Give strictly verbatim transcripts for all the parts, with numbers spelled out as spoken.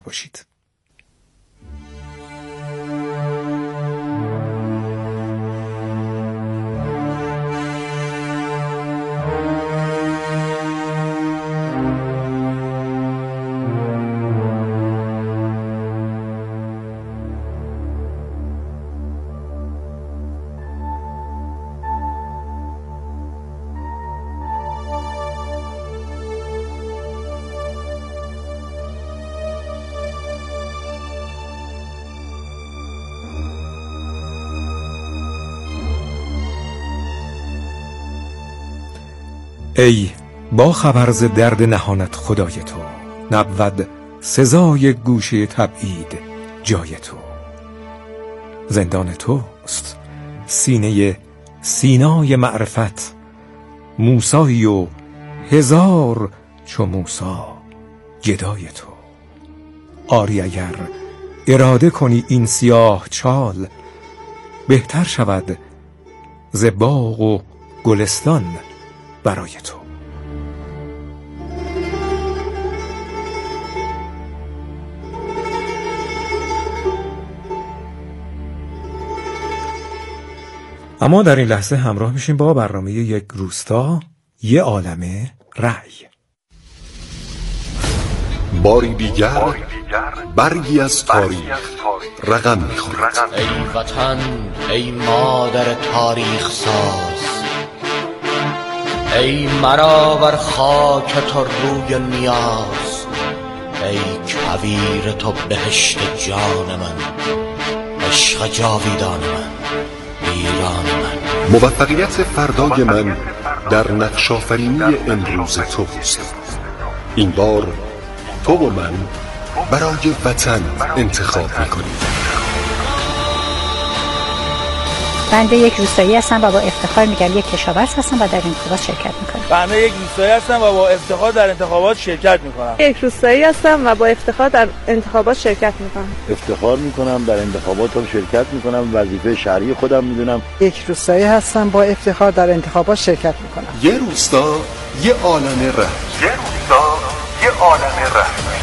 باشید. ای با خبر ز درد نهانت خدای تو، نبود سزای گوشه تبعید جای تو. زندان توست سینه سینای معرفت، موسایی و هزار چو موسا گدای تو. آری اگر اراده کنی این سیاه چال، بهتر شود ز باغ و گلستان برای تو. اما در این لحظه همراه میشیم با برنامه یک روستا یه عالمه رأی. باری دیگر برگی از تاریخ رقم میخورد. ای وطن ای مادر تاریخ ساز، ای مرا بر خاک تو روی نیاز. ای کویر تو بهشت جان من، عشق جاویدان من، ایران من. موفقیت فردای من در نقش آفرینی امروز توست. این بار تو و من برای وطن انتخاب میکنیم. بنده یک روستایی هستم و با افتخار میگم یک کشاورز هستم و در انتخابات شرکت میکنم. بنده یک روستایی هستم و با افتخار در انتخابات شرکت میکنم. یک روستایی هستم و با افتخار در انتخابات شرکت میکنم. افتخار میکنم در انتخابات هم شرکت میکنم، وظیفه شهری خودم میدونم. یک روستایی هستم با افتخار در انتخابات شرکت میکنم. یه روستا یه عالمه رأی. یه روستا یه عالمه رأی.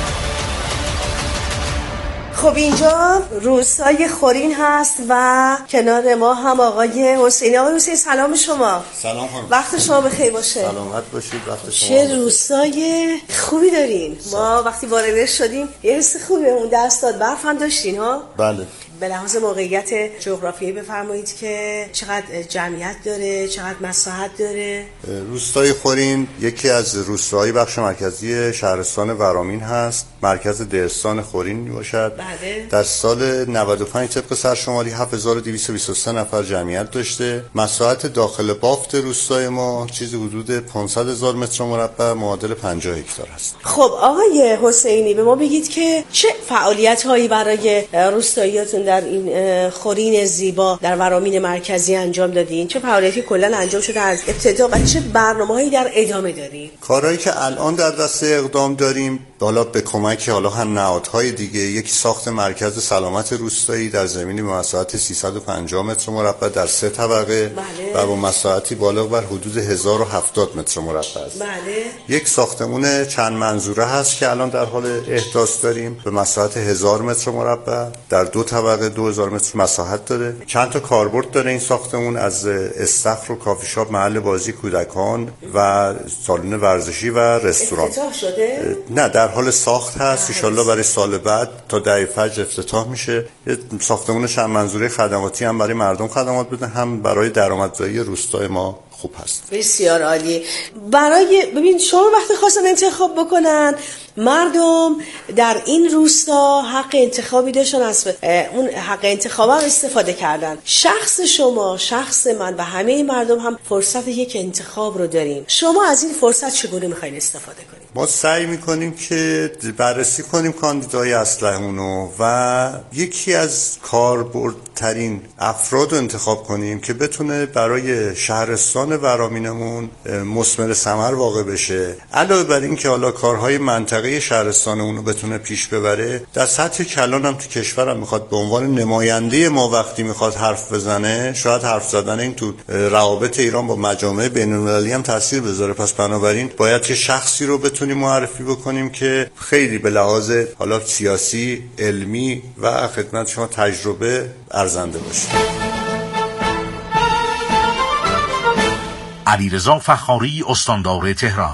خب اینجا روستای خورین هست و کنار ما هم آقای حسینی. آقای حسینی سلام شما. سلام خانم. وقت شما بخیر باشه. سلامت باشید. وقت شما. چه روستای خوبی دارین. ما وقتی وارد شدیم یه حس خوبی بهمون دست داد. برف هم داشتین ها؟ بله. به لحاظ موقعیت جغرافیایی بفرمایید که چقدر جمعیت داره، چقدر مساحت داره؟ روستای خورین یکی از روستاهای بخش مرکزی شهرستان ورامین هست. مرکز دهستان خورین میباشد. بله. در سال نود و پنج طبق سرشماری هفت هزار و دویست و بیست و سه نفر جمعیت داشته. مساحت داخل بافت روستای ما چیزی حدود پانصد هزار متر مربع معادل پنجاه هکتار است. خب آقای حسینی به ما بگید که چه فعالیت هایی برای روستاییاتون در این خورین زیبا در ورامین مرکزی انجام دادین؟ چه فعالیتی کلا انجام شده از ابتدا و چه برنامه‌هایی در ادامه دارین؟ کارهایی که الان در دسته اقدام داریم، حالا به کمک حالا هم نهادهای دیگه، یکی ساخت مرکز سلامت روستایی در زمینی با مساحت سیصد و پنجاه متر مربع در سه طبقه. بله. و با مساحتی بالغ بر حدود هزار و هفتاد متر مربع است. بله. یک ساختمون چند منظوره هست که الان در حال احداث داریم به مساحت هزار متر مربع در دو طبقه دو هزار متر مساحت داره. چند تا کاربرد داره این ساختمون، از استخر و کافی شاپ، محل بازی کودکان و سالن ورزشی و رستوران. افتتاح شده؟ نه، در حال ساخت هست. ان شاءالله برای سال بعد تا دهه فجر افتتاح میشه. یه ساختمون چند منظوره خدماتی هم برای مردم خدمات بده، هم برای درآمدزایی روستای ما خوب هست. بسیار عالی. برای ببین شما وقتی خواستن انتخاب بکنن، مردم در این روستا حق انتخابی داشتن، از اون حق انتخاب هم استفاده کردن. شخص شما، شخص من و همه مردم هم فرصت یک انتخاب رو داریم. شما از این فرصت چگونه میخواین استفاده کنید؟ ما سعی میکنیم که بررسی کنیم کاندیدای اصلحونو و یکی از کاربردترین افراد رو انتخاب کنیم که بتونه برای شهرستان ورامینمون مثمر ثمر واقع بشه. علاوه بر این که حالا کارهای منطقه شهرستانمون رو بتونه پیش ببره، در سطح کلان هم تو کشورم میخواد به عنوان نماینده ما وقتی میخواد حرف بزنه، شاید حرف زدن این تو روابط ایران با مجامع بین‌المللی هم تاثیر بذاره. پس بنابراین باید که شخصی رو بتونه بتونیم معرفی بکنیم که خیلی به لحاظ حالا سیاسی، علمی و خدمت شما تجربه ارزنده باشه. علیرضا فخاری، استاندار تهران.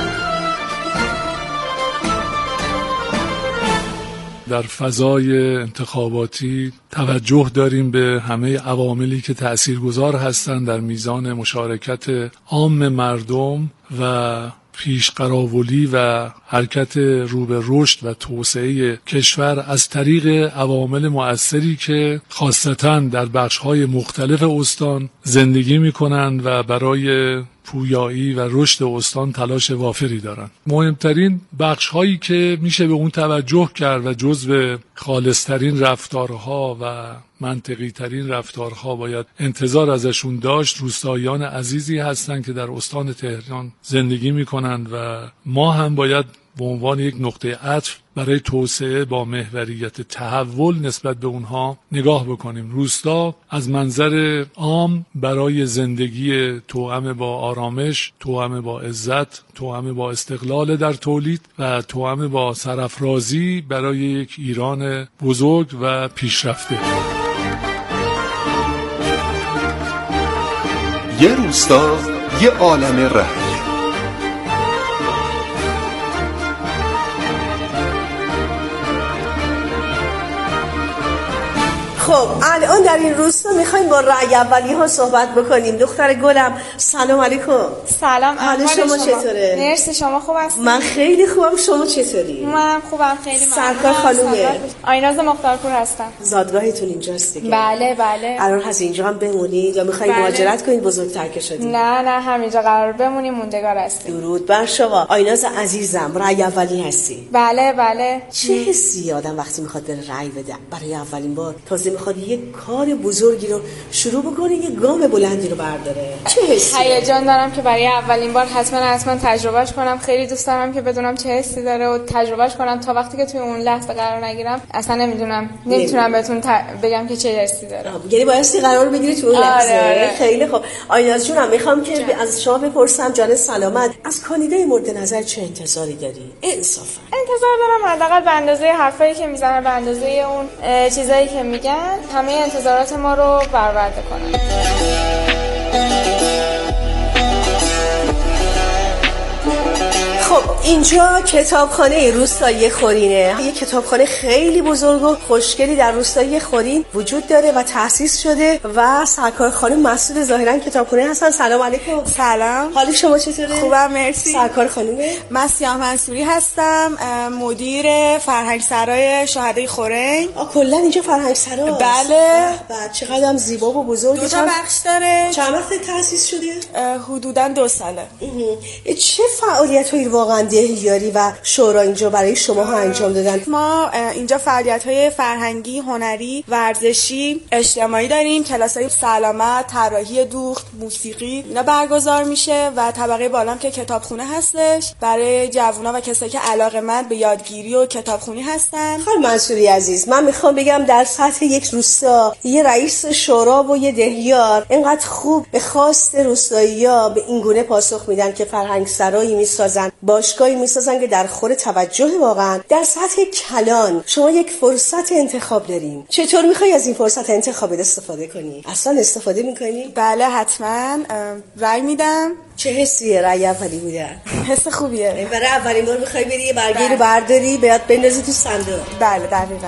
در فضای انتخاباتی توجه داریم به همه عواملی که تأثیرگذار هستند در میزان مشارکت عام مردم و پیشقراولی و حرکت رو به رشد و توسعه کشور از طریق عوامل مؤثری که خاصتاً در بخش‌های مختلف استان زندگی می‌کنند و برای پویایی و رشد استان تلاش وافری دارند. مهمترین بخش‌هایی که میشه به اون توجه کرد و جزو خالص‌ترین رفتارها و منطقی ترین رفتارها باید انتظار ازشون داشت، روستاییان عزیزی هستند که در استان تهران زندگی میکنند و ما هم باید به عنوان یک نقطه عطف برای توسعه با محوریت تحول نسبت به اونها نگاه بکنیم. روستا از منظر عام برای زندگی توأم با آرامش، توأم با عزت، توأم با استقلال در تولید و توأم با سرافرازی برای یک ایران بزرگ و پیشرفته. یه روستا، یه عالم رنگ. خب الان در این روستا میخوایم با رأی اولی ها صحبت بکنیم. دختر گلم سلام علیکم. سلام، حال شما, شما چطوره؟ مرسی، شما خوب هستید؟ من خیلی خوبم، شما چطوری؟ من خوبم، خیلی ممنونم. سرکار خانومه؟ آیناز مختارپور هستم. زادگاهتون اینجاست دیگه؟ بله بله. قرار هست اینجا هم بمونید یا میخواید مهاجرت بله. کنید بزرگتر که شدید؟ نه نه، همینجا قرار بمونیم، موندگار هستیم. درود بر شما. آیناز عزیزم، رأی اولی هستی؟ بله بله. چه حسی آدم وقتی میخواد بره رأی بده برای اولین بار، تازه میخواد یک کار بزرگی رو شروع بکنه، یک گام بلندی رو برداره؟ چه حسی؟ هیجان دارم که برای اولین بار حتما حتما تجربهش کنم. خیلی دوست دارم که بدونم چه حسی داره و تجربهش کنم. تا وقتی که توی اون لحظه قرار نگیرم اصلا نمیدونم، نمیتونم بهتون ت... بگم که چه حسی داره. یعنی بایستی قرار بگیری تو اون لحظه. آره آره. خیلی خوب. آیناز جونم، میخوام که جان. از شما بپرسم، جان سلامت، از کاندیدای مورد نظر چه انتظاری داری؟ انصافا انتظار دارم حداقل به اندازه حرفایی که میزنن، به اندازه اون چیزایی که میگن، همه انتظارات ما رو برآورده کنن. خب اینجا کتابخانه روستایی خورینه. یک کتابخانه خیلی بزرگ و خوشگلی در روستایی خورین وجود داره و تأسیس شده و سرکار خانم مسئول ظاهرا کتابخانه هستن. سلام علیکم. سلام. حال شما چطوره؟ خوبم مرسی. سرکار خانومه؟ من سیاه منصوری هستم، مدیر فرهنگ سرای شهدای خورین. آ کلا اینجا فرهنگ سرا؟ بله. بعد چقدر هم زیبا و بزرگه. دو تا بخش داره. چند وقت تأسیس شده؟ حدوداً دو ساله. چه فعالیت‌هایی واقعا دهیاری و شورا اینجا برای شماها انجام دادن؟ ما اینجا فعالیت‌های فرهنگی، هنری، ورزشی، اجتماعی داریم. کلاس‌های سلامت، طراحی دوخت، موسیقی اینا برگزار میشه و طبقه بالام که کتابخونه هستش برای جوونا و کسایی که علاقه‌مند به یادگیری و کتابخونی هستن. خانم منصوری عزیز، من میخوام بگم در سطح یک روستا یه رئیس شورا و یه دهیار اینقدر خوب به خواست روستایی‌ها به این گونه پاسخ میدن که فرهنگ سرایی میسازن، باشگاهی میسازن که در خور توجه واقعا. در سطح کلان شما یک فرصت انتخاب دارین، چطور میخوای از این فرصت انتخاب استفاده کنی؟ اصلا استفاده میکنی؟ بله حتما رأی میدم. چه حسیه رأی اولی بودن؟ حس خوبیه. برای اولین بار میخوای بری یه برگه رو برداری باید بندازی تو صندوق. بله دقیقاً.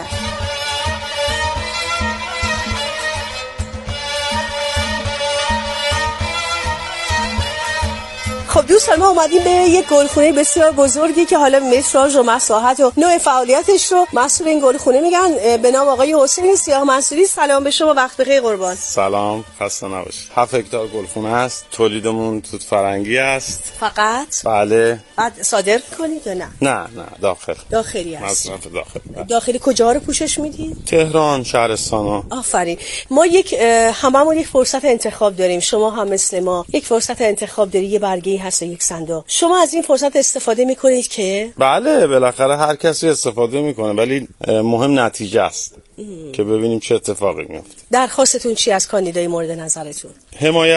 خب دوستان، ما اومدیم به یک گلخونه بسیار بزرگی که حالا متراژ و مساحت و نوع فعالیتش رو مسئول این گلخونه میگن، به نام آقای حسین سیاه منصوری. سلام به شما، وقت بخیر قربان. سلام، خسته نباشید. هفت هکتار گلخونه است، تولیدمون توت فرنگی است فقط. بله. بعد صادر کنید یا نه؟ نه نه داخل. داخلی است. مصرف داخل. داخلی کجا رو پوشش میدید؟ تهران، شهرستانا. آفرین. ما یک هممون یک فرصت انتخاب داریم، شما هم مثل ما یک فرصت انتخاب داری، یه برگه هست یک صندوق. شما از این فرصت استفاده میکنید که؟ بله بالاخره هر کسی استفاده میکنه، ولی مهم نتیجه است که ببینیم چه اتفاقی میفته. درخواستتون چی از کاندیدای مورد نظرتون؟ حمایت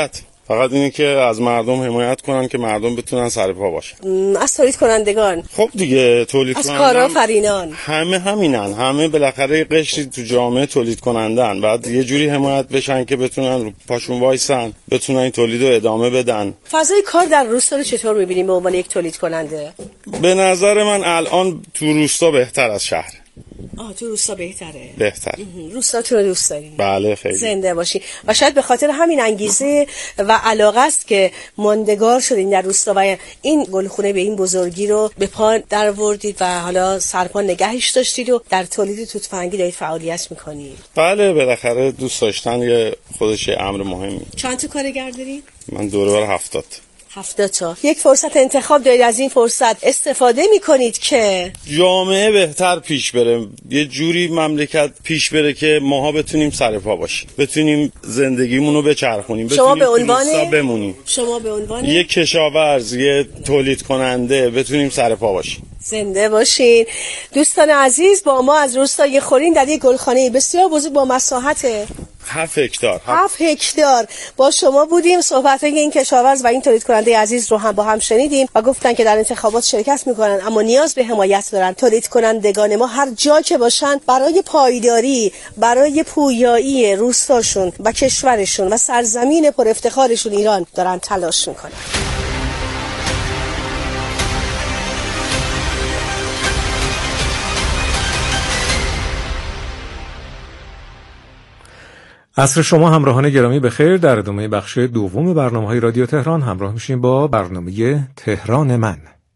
فقط اینه که از مردم حمایت کنن که مردم بتونن سر پا باشن. از تولید کنندگان، خب دیگه تولید از کنندگان، کارآفرینان، همه همینن، همه بالاخره قشری تو جامعه تولید کنندن. بعد یه جوری حمایت بشن که بتونن رو پاشون وایسن، بتونن این تولید رو ادامه بدن. فضای کار در روستا رو چطور می‌بینیم به عنوان یک تولید کننده؟ به نظر من الان تو روستا بهتر از شهر. آه تو روستا بهتره. بهتر. روستاتون رو دوست دارین؟ بله خیلی. زنده باشی. و شاید به خاطر همین انگیزه و علاقه است که ماندگار شدین در روستا و این گلخونه به این بزرگی رو به پا درآوردید و حالا سرپا نگهش داشتید و در تولید توت فرنگی دارید فعالیت میکنید. بله بالاخره دوست داشتن یه خودش امر مهمی. چند تا کارگر دارید؟ من دور بر هفتاد. هفتاد تا. یک فرصت انتخاب دارید، از این فرصت استفاده میکنید که جامعه بهتر پیش بره، یه جوری مملکت پیش بره که ماها بتونیم سر پا باشیم، بتونیم زندگیمون رو بچرخونیم، شما به عنوان بمونیم، شما به عنوان یه کشاورز، یه تولید کننده بتونیم سر پا باشیم. زنده باشین. دوستان عزیز، با ما از روستای خورین در یک گلخانه بسیار بزرگ با مساحت هفت هکتار هفت هکتار با شما بودیم. صحبت‌های این کشاورز و این تولید کننده عزیز رو هم با هم شنیدیم و گفتن که در انتخابات شرکت میکنن اما نیاز به حمایت دارن. تولید کنندگان ما هر جا که باشن برای پایداری، برای پویایی روستاشون و کشورشون و سرزمین پر افتخارشون ایران دارن تلاش میکنن. عصر شما همراهان گرامی بخیر. در ادامه بخش دوم برنامه‌های رادیو تهران همراه میشیم با برنامه تهران من.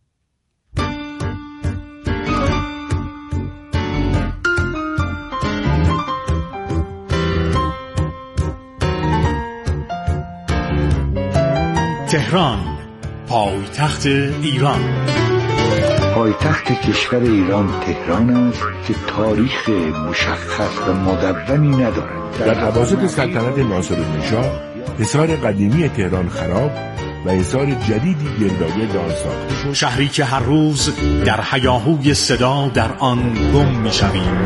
تهران، پایتخت ایران. پایتخت کشور ایران تهران است که تاریخ مشخص و مدونی ندارد. در توسط سلطنت ناصرالنژاد حصار قدیمی تهران خراب و حصار جدیدی گردآگرد آن ساخته شد. شهری که هر روز در هیاهوی صدا در آن گم می‌شویم.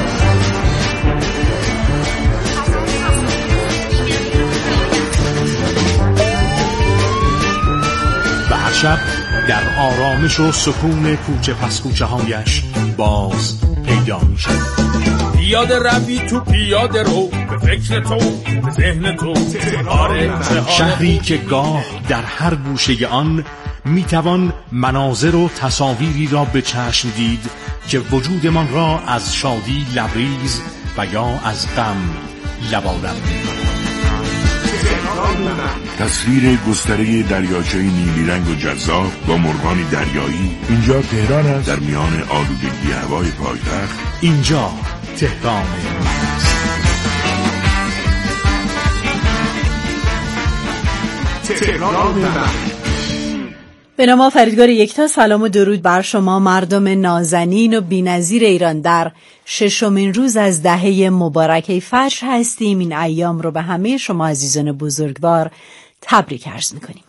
و هر شب در آرامش و سکون کوچه پس کوچه هایش باز پیدا می شد. پیاده روی تو پیاده رو، به فکر تو، به ذهن تو. شهری که گاه در هر گوشه آن می توان مناظر و تصاویری را به چشم دید که وجودمان را از شادی لبریز و یا از غم لبالب می کند. تصویر گستره دریاچه نیلی رنگ و جذاب با مرغان دریایی. اینجا تهران است، در میان آلودگی هوای پایتخت. اینجا تهران است. تهران است. به نام فریدگار یکتا، سلام و درود بر شما مردم نازنین و بی‌نظیر ایران. در ششمین روز از دهه مبارکه فجر هستیم. این ایام رو به همه شما عزیزان بزرگوار تبریک عرض می‌کنیم.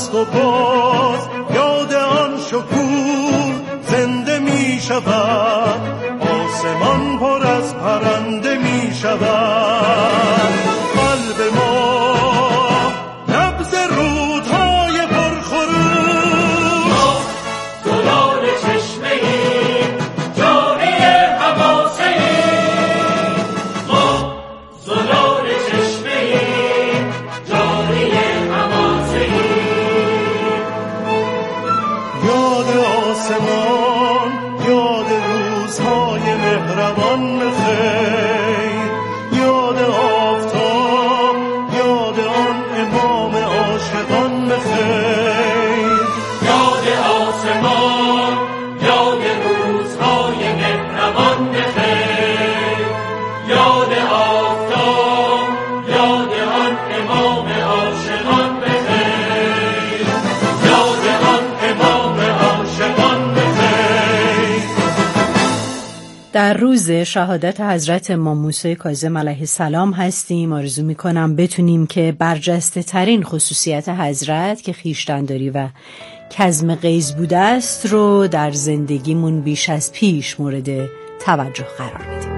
است و باز یاد آن شکوه زنده می شود، آسمان پر از پرنده می شود. قلب ما نبض رودهای پرخروش، ما زلال چشمه ایم جاری حواسه ایم، ما زلال چشمه ایم جاری حواسه ایم. یاد آسمان، یاد روزهای مهربان خیر، یاد آفتاب، یاد آن امام عاشقان خیر. یاد آسمان، یاد روزهای مهربان خیر، یاد آفتاب، یاد آن امام عاشقان خیر، یاد آن امام عاشقان خیر. در روز شهادت حضرت امام موسی کاظم علیه السلام هستیم. آرزو میکنم بتونیم که برجسته ترین خصوصیت حضرت که خویشتن‌داری و کظم غیظ بوده است رو در زندگیمون بیش از پیش مورد توجه قرار بدیم.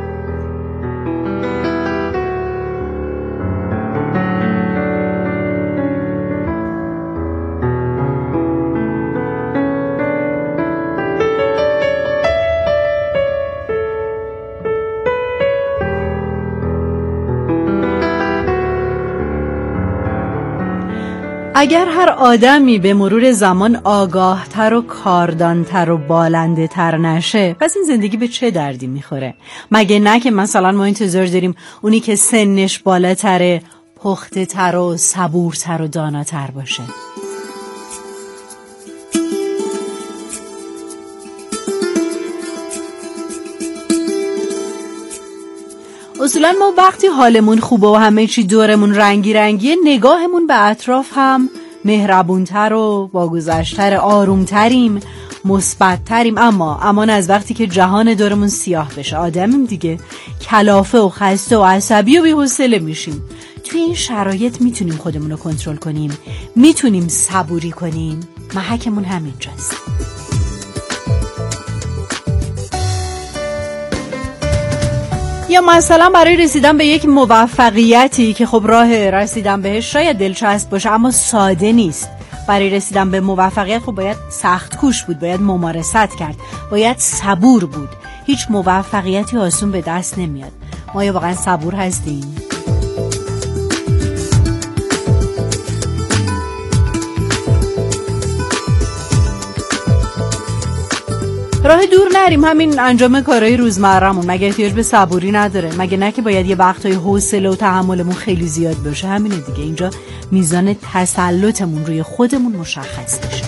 اگر هر آدمی به مرور زمان آگاهتر و کاردانتر و بالنده تر نشه، پس این زندگی به چه دردی میخوره؟ مگه نه که مثلا ما انتظار داریم اونی که سنش بالاتره پخته تر و صبورتر و داناتر باشه؟ اصولا ما وقتی حالمون خوبه و همه چی دورمون رنگی رنگیه، نگاهمون به اطراف هم مهربونتر و واگذشتر، آرومتریم، مثبت‌تریم. اما امان از وقتی که جهان دورمون سیاه بشه، آدمیم دیگه، کلافه و خسته و عصبی و بی‌حوصله میشیم. توی این شرایط میتونیم خودمون رو کنترل کنیم، میتونیم صبوری کنیم. محکمون همینجاست. یا مثلا برای رسیدن به یک موفقیتی که خب راه رسیدن بهش شاید دلچسب باشه اما ساده نیست. برای رسیدن به موفقیت خب باید سخت کوش بود، باید ممارست کرد، باید صبور بود. هیچ موفقیتی آسون به دست نمیاد. ما یا واقعا صبور هستیم؟ راه دور نریم، همین انجام کارهای روزمره‌مون مگه احتیاج به صبوری نداره؟ مگه نه که باید یه وقتای حوصله و تحملمون خیلی زیاد باشه؟ همینه دیگه. اینجا میزان تسلطمون روی خودمون مشخص بشه.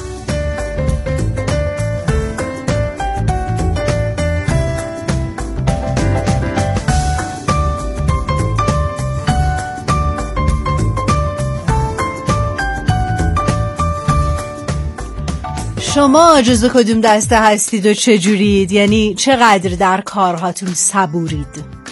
شما جزو کدوم دسته هستید و چجورید؟ یعنی چقدر در کارهاتون صبورید؟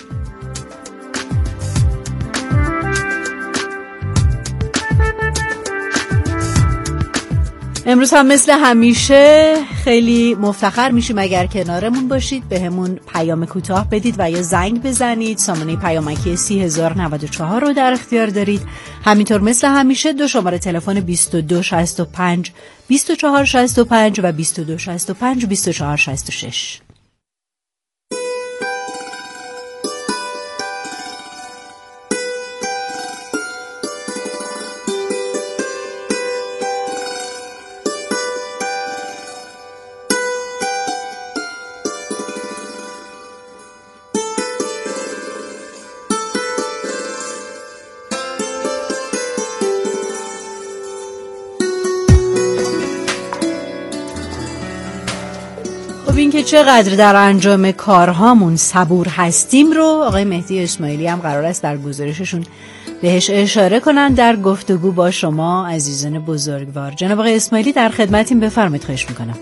امروز هم مثل همیشه خیلی مفتخر میشیم اگر کنارمون باشید، به همون پیام کوتاه بدید و یا زنگ بزنید. سامانه پیامکی سی هزار و نود و چهار رو در اختیار دارید. همینطور مثل همیشه دو شماره تلفن بیست و دو شصت و پنج بیست و چهار شصت و پنج و بیست و دو شصت و پنج بیست و چهار شصت و شش. این که چقدر در انجام کارهامون صبور هستیم رو آقای مهدی اسماعیلی هم قرار است در گزارششون بهش اشاره کنن در گفتگو با شما عزیزان بزرگوار. جناب آقای اسماعیلی در خدمتیم، بفرمایید. خواهش میکنم.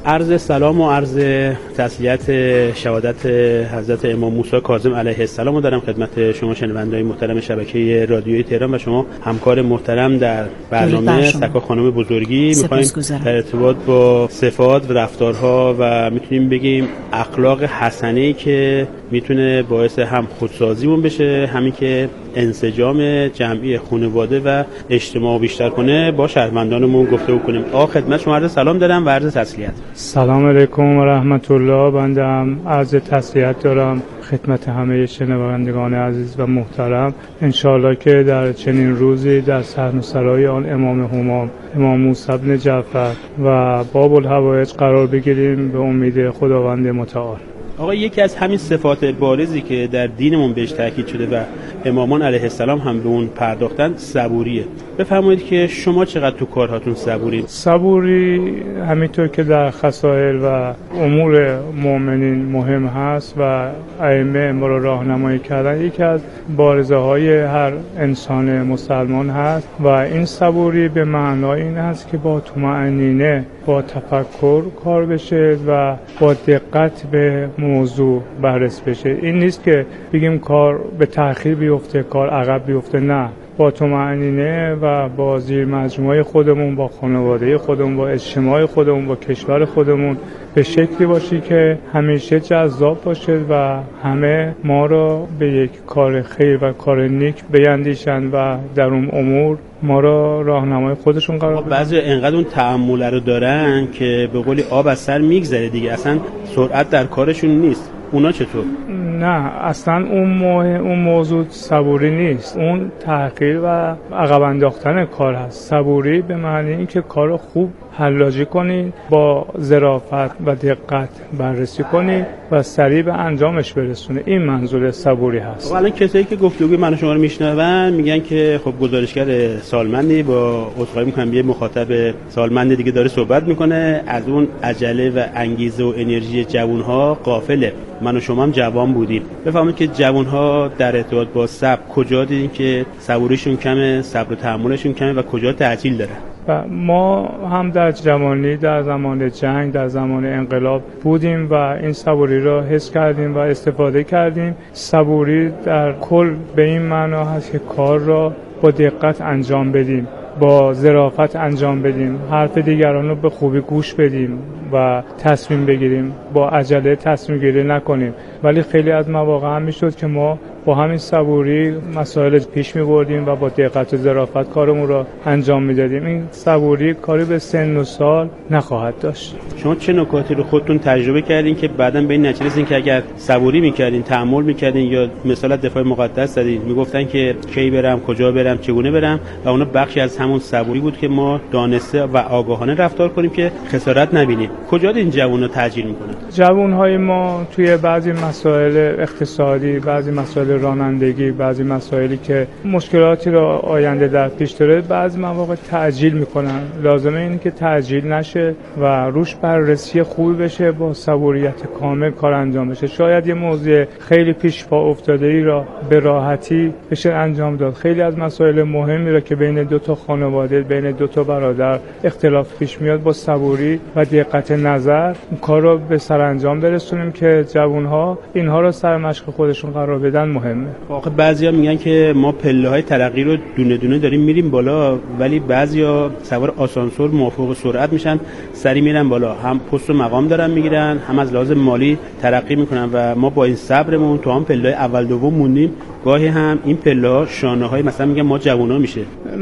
عرض سلام و عرض تسلیت شهادت حضرت امام موسی کاظم علیه السلام رو دارم خدمت شما شنونده‌های محترم شبکه رادیویی تهران و شما همکار محترم در برنامه سکا خانم بزرگی. می‌خوایم در ارتباط با صفات و رفتارها و میتونیم بگیم اخلاق حسنه‌ای که میتونه باعث هم خودسازیمون بشه، همین که انسجام جمعی خانواده و اجتماع بیشتر کنه، با شهروندانمون گفتگو کنیم. آقا خدمت شما عرض سلام دارم و عرض تسلیت. سلام علیکم و رحمت الله. بنده هم عرض تسلیت دارم خدمت همه شنوندگان عزیز و محترم. انشاءالله که در چنین روزی در صحن و سرای آن امام همام امام موسی بن جعفر و باب الحوائج قرار بگیریم به امید خداوند متعال. آقا یکی از همین صفات بارزی که در دینمون بهش تاکید شده و امامان علیه السلام هم به اون پرداختن صبوریه. بفرمایید که شما چقدر تو کارهاتون صبورید؟ صبوری همینطور که در خصائل و امور مؤمنین مهم هست و ائمه ما رو راهنمایی کردن، یکی از بارزه های هر انسان مسلمان هست و این صبوری به معنای این هست که با طمأنینه، با تفکر کار بشه و با دقت به موضوع بررسی بشه. این نیست که بگیم کار به تأخیر بیفته، کار عقب بیفته، نه، با طمأنینه و با زیر مجموعه خودمون، با خانواده خودمون، با اجتماع خودمون، با کشور خودمون به شکلی باشی که همیشه جذاب باشه و همه ما رو به یک کار خیر و کار نیک بیندیشن و در اون امور ما رو راهنمای خودشون قرار بدن. بعضی انقدر اون تأمل رو دارن که به قولی آب از سر میگذره دیگه، اصلا سرعت در کارشون نیست. اونا چطور؟ نه، اصلا اون موه، اون موضوع صبوری نیست، اون تحقیر و عقب انداختن کار هست. صبوری به معنی این که کار خوب حلاجی کنی، با ظرافت و دقت بررسی کنی و سریع به انجامش برسونه. این منظور صبوری هست. الان کسایی که گفتگوی من و شما رو میشنون میگن که خب گزارشگر سالمندی با عذرخواهی میکنم یه مخاطب سالمند دیگه داره صحبت میکنه، از اون عجله و انگیزه و انرژی جوانها غافله. من و شما هم جوان بودیم. بفهمید که جوانها در ارتباط با صبر کجا دیدین که صبوریشون کمه، صبر و تحملشون کمه و کجا تعجیل داره؟ و ما هم در جوانی در زمان جنگ، در زمان انقلاب بودیم و این صبوری را حس کردیم و استفاده کردیم. صبوری در کل به این معنا هست که کار را با دقت انجام بدیم، با ظرافت انجام بدیم، حرف دیگران رو به خوبی گوش بدیم و تصمیم بگیریم، با عجله تصمیم گیری نکنیم. ولی خیلی از مواقع هم میشد که ما با همین صبوری مسائل پیش می‌بردیم و با دقت و ظرافت کارمون رو انجام میدادیم. این صبوری کاری به سن و سال نخواهد داشت. شما چه نکاتی رو خودتون تجربه کردین که بعداً به این نتیجه رسیدین که اگر صبوری می‌کردین، تحمل می‌کردین یا مثلا دفاع مقدس زدین، میگفتن که کی برم، کجا برم، چگونه برم و اون بخشی از همون صبوری بود که ما دانسته و آگاهانه رفتار کنیم که خسارت نبینیم. کجا این جوونا تاجیل می‌کنن؟ جوان‌های ما توی بعضی مسائل اقتصادی، بعضی مسائل رانندگی، بعضی مسائلی که مشکلاتی را آینده در پیش داره، بعضی مواقع تعجیل میکنن. لازمه اینه که تعجیل نشه و روش بررسی خوبی بشه، با صبوریت کامل کار انجام بشه. شاید یه موضوع خیلی پیش پا افتاده ای را به راحتی بشه انجام داد. خیلی از مسائل مهمی را که بین دو تا خانواده، بین دو تا برادر اختلاف پیش میاد، با صبوری و دقت نظر کار رو به سرانجام برسونیم که جوانها اینها را سر مشق خودشون قرار بدن. مهمه. آخه بعضیا میگن که ما پله‌های ترقی رو دونه دونه داریم میریم بالا، ولی بعضیا سوار آسانسور موافق سرعت میشن، سری میرن بالا، هم پست و مقام دارن میگیرن، هم از لحاظ مالی ترقی میکنن و ما با این صبرمون تو هم پله‌های اول دوم موندیم. گاهی هم این پله‌ها شانه‌های مثلا میگن ما جوونا میشه.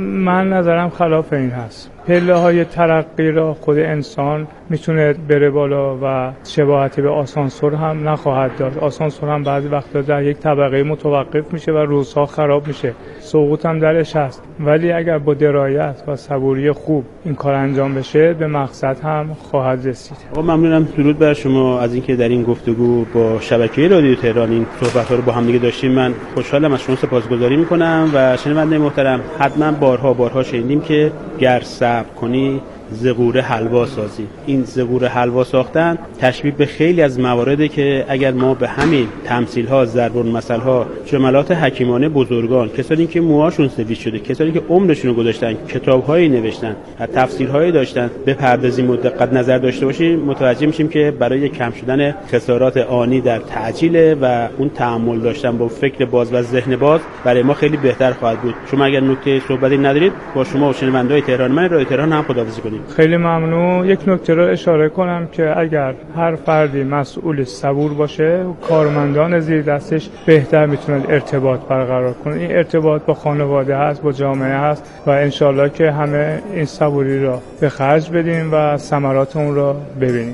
من نظرم خلاف این هست. پله‌های ترقی را خود انسان میتونه بره بالا و شباهتی به آسانسور هم نخواهد داشت. آسانسور هم بعضی وقتا در یک طبقه متوقف میشه و روزها خراب میشه، سقوط هم درش هست. ولی اگر با درایت و صبوری خوب این کار انجام بشه، به مقصد هم خواهد رسید. آقا ممنونم، درود بر شما از اینکه در این گفتگو با شبکه رادیو تهران این صحبت‌ها رو با هم دیگه داشتیم. من خوشحالم، از شما سپاسگزاری میکنم و شنونده محترم، حتما بارها بارها شنیدیم که گر صبر کنی زغور حلوا سازی. این زغور حلوا ساختن تشبیه به خیلی از مواردی که اگر ما به همین تمثیل ها، ضرب المثل ها جملات حکیمانه بزرگان، کسانی که موهاشون سفید شده، کسانی که عمرشون رو گذاشتن، کتاب‌هایی نوشتن، تفسیرهایی داشتن، بپردازیم و دقت نظر داشته باشیم، متوجه میشیم که برای کم شدن خسارات آنی در تعجیل و اون تأمل داشتن با فکر باز و ذهن باز برای ما خیلی بهتر خواهد بود. شما اگر نکته صحبتی ندارید با شما و شنونده‌های تهران من رادیو تهران هم خداحافظی کنیم. خیلی ممنون. یک نکته رو اشاره کنم که اگر هر فردی مسئول صبور باشه، کارمندان زیر دستش بهتر میتونن ارتباط برقرار کنن. این ارتباط با خانواده هست، با جامعه هست و انشالله که همه این صبوری را به خرج بدیم و ثمرات اون را ببینیم.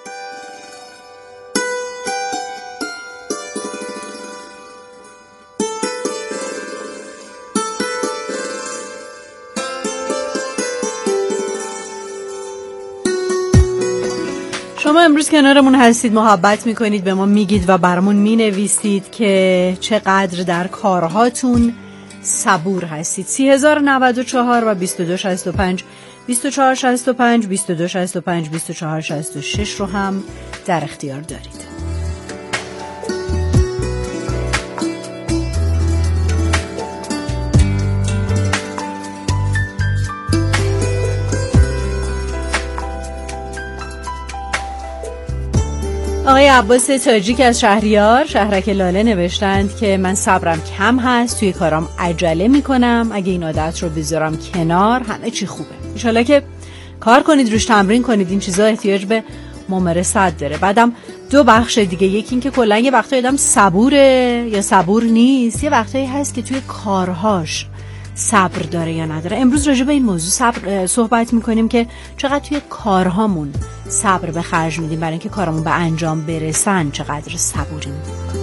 شما امروز کنارمون هستید، محبت میکنید، به ما میگید و برامون مینویسید که چقدر در کارهاتون صبور هستید. سی هزار و نود و چهار و بیست و دو شصت و پنج بیست و چهار شصت و پنج بیست و دو شصت و پنج بیست و چهار شصت و شش رو هم در اختیار دارید. آقای عباس تاجیک از شهریار شهرک لاله نوشتند که من صبرم کم هست، توی کارام عجله میکنم، اگه این عادت رو بذارم کنار همه چی خوبه. انشالله که کار کنید، روش تمرین کنید، این چیزا احتیاج به ممارست داره. بعدم دو بخش دیگه، یکی این که کلا یه وقتایی آدم صبوره یا صبور نیست، یه وقتایی هست که توی کارهاش صبر داره یا نداره. امروز راجع به این موضوع صبر صحبت میکنیم که چقدر توی کارهامون صبر به خرج میدیم برای اینکه کارمون به انجام برسن، چقدر صبوریم.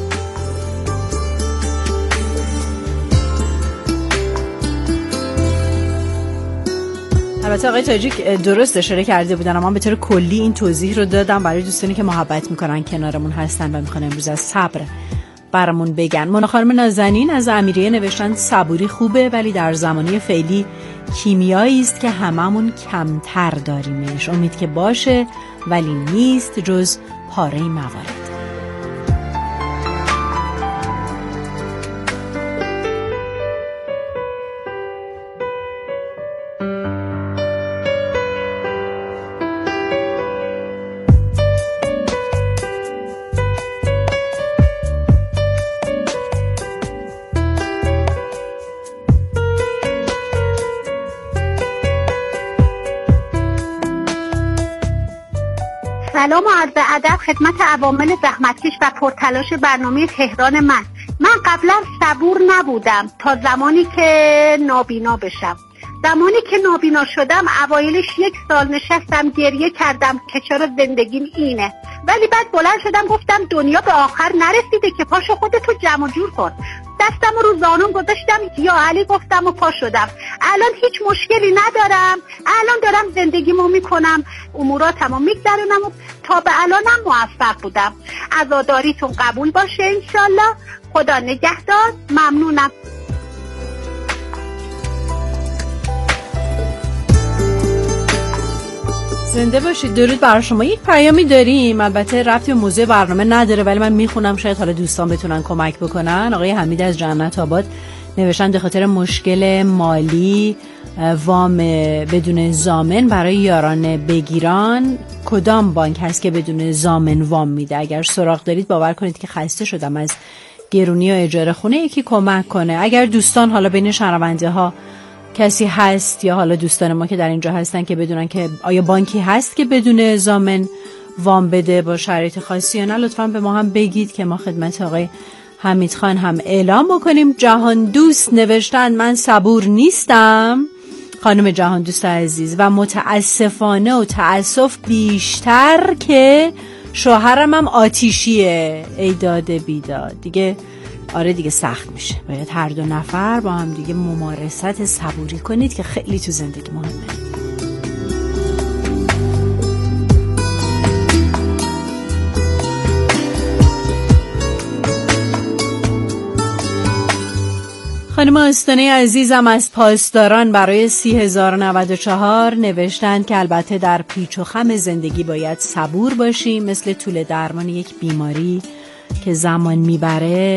البته آقای تاجیک درست اشاره کرده بودن، اما به طور کلی این توضیح رو دادم برای دوستانی که محبت میکنن کنارمون هستن و میخوان امروز از صبر برامون بگن. مونا خانم نازنین از امیریه نوشتن صبوری خوبه ولی در زمانی فعلی کیمیایی است که هممون کمتر داریمش. امید که باشه ولی نیست جز پاره موارد. سلام و عرض ادب خدمت عوامل زحمتکش و پرتلاش برنامه تهران من. من قبلا صبور نبودم تا زمانی که نابینا بشم. زمانی که نابینا شدم اوایلش یک سال نشستم گریه کردم که چرا زندگیم اینه، ولی بعد بلند شدم گفتم دنیا به آخر نرسیده که پاشو خودتو جمع جور کن. دستم رو زانوم گذاشتم یا علی گفتم و پا شدم. الان هیچ مشکلی ندارم، الان دارم زندگیمو میکنم، اموراتمو میگذرونم و تا به الانم موفق بودم. عزاداریتون قبول باشه انشالله. خدا نگهدار. ممنونم. زنده باشید. درود بر شما. یک پیامی داریم، البته ربطی به موضوع برنامه نداره ولی من میخونم شاید حالا دوستان بتونن کمک بکنن. آقای حمید از جنت آباد نوشتن به خاطر مشکل مالی وام بدون ضامن برای یاران بگیران کدام بانک هست که بدون ضامن وام میده؟ اگر سراغ دارید باور کنید که خسته شدم از گرونی و اجاره خونه، یکی کمک کنه. اگر دوستان حالا بین شنونده ها کسی هست یا حالا دوستان ما که در اینجا هستن که بدونن که آیا بانکی هست که بدون ضامن وام بده با شرایط خاصی یا نه، لطفاً به ما هم بگید که ما خدمت آقای حمید خان هم اعلام بکنیم. جهان دوست نوشتن من صبور نیستم، خانم جهان دوست عزیز، و متاسفانه و تأسف بیشتر که شوهرم هم آتیشیه. ای داده بیداد دیگه. آره دیگه سخت میشه، باید هر دو نفر با هم دیگه ممارست صبوری کنید که خیلی تو زندگی مهمه. خانم آستانه عزیزم از پاسداران برای سی هزار و نود و چهار نوشتند که البته در پیچ و خم زندگی باید صبور باشیم، مثل طول درمان یک بیماری که زمان میبره